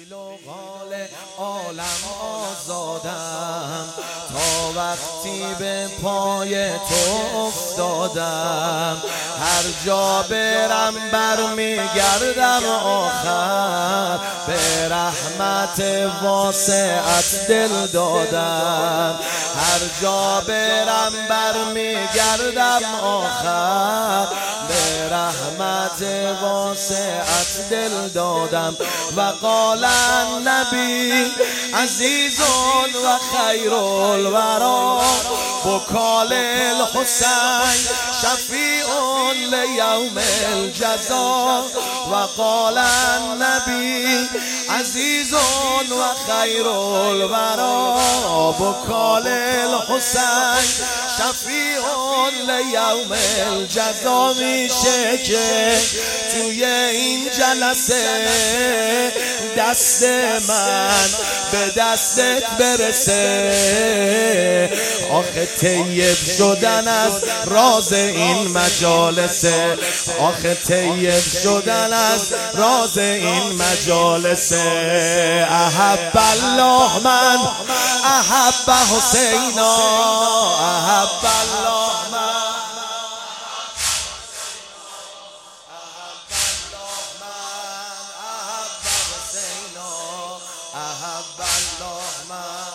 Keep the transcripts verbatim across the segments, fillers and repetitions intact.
قیل و قال عالم آزادم، تا وقتی به پای تو افتادم. هر جا برم برمیگردم آخر، به رحمت واسعت دل دادم. هر جا برم برمیگردم آخر، به رحمت واسعت دل دادم. و قال النبی عزیز و خیر الورا، بکال الحسین شفیع لیوم الجزا. و قال النبی عزیز و خیر الورا، بکال الحسین شفیع لیوم الجزا. میشه که توی این جلسه دست من به دستت برسه، آخه طیب شدن از راز این مجالسه، آخه طیب شدن از راز این مجالسه. احب الله من احب حسینا، احب الله من احب الله من.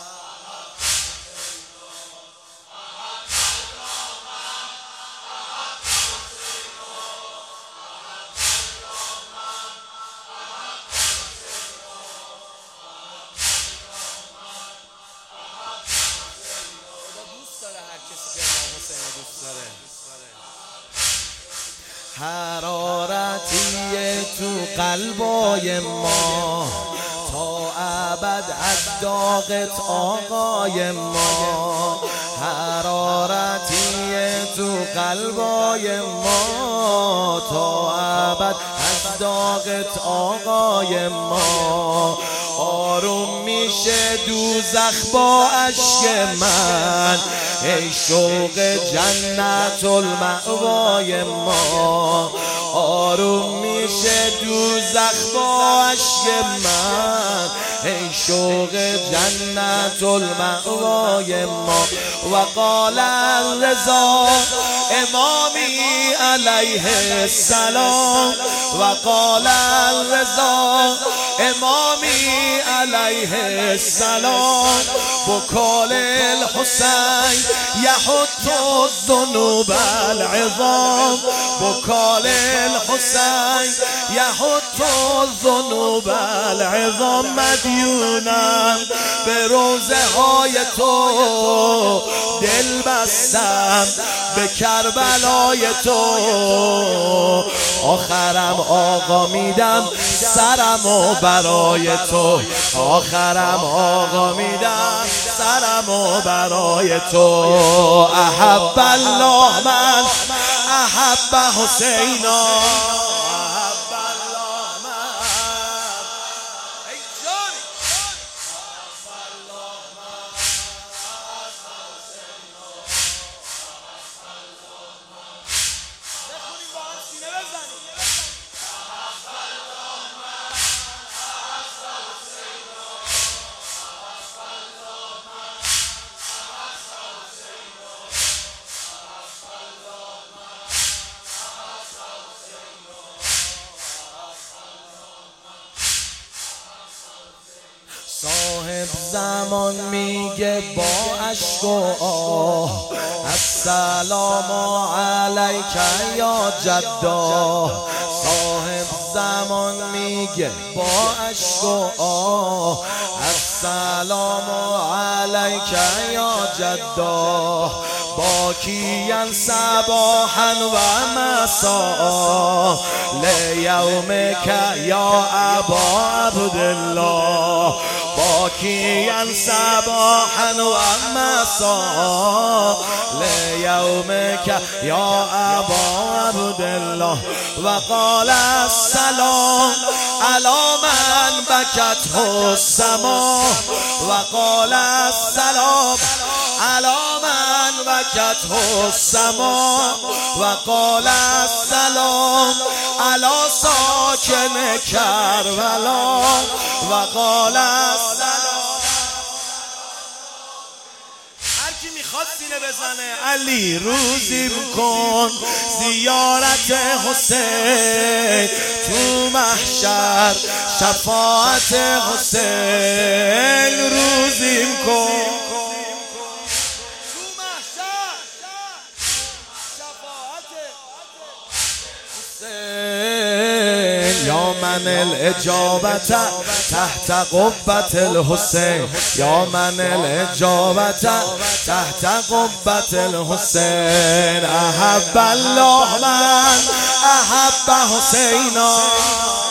حرارتی تو قلبای ما، تا ابد از داغت آقای ما. حرارتی تو قلبای ما، تا ابد از داغت آقای ما. آروم میشه دوزخ با اشک من، ای شوق جنت المأوای ما. آروم میشه دوزخ با اشک من، ای شوق جنت المأوای ما. و قال الرضا امامی علیه السلام، و قال الرضا امامی علیه السلام، بکال الحسین یحط الذنوب العظام. بکال الحسین یحط الذنوب العظام. مدیونم به روزه های تو، دل بستم به کربلای تو. آخرم آقا میدم سرمو برای تو، آخرم آقا میدم سرمو برای تو. احب الله من احب حسینا، احب الله من. ای جان احب الله من احب حسینا. بخونیم با هم سینه بزنیم. احب الله من احب حسینا، احب الله من احب حسینا، احب الله من احب حسینا. صاحب زمان میگه با اشک و آه، السلام علیک یا جدا. صاحب زمان میگه با اشک و آه، السلام علیک یا جدا. باکیاً صباحاً و مساء، لیومک یا ابا عبدالله. باکیاً صباحاً و مساء، لیومک یا ابا عبدالله. و قال السلام علی من بکته السما، و قال السلام علی من بکته السما. و قال السلام علی ساکن کربلا، و قال السلام. هر کی میخواد سینه بزنه علی روزی کن زیارت حسین تو محشر، شفاعت حسین روزی کن تو محشر، شفاعت حسین. یا من الاجابت تحت قبة الحسین، یا من الاجابت تحت قبة الحسین. احب الله من احب حسینا.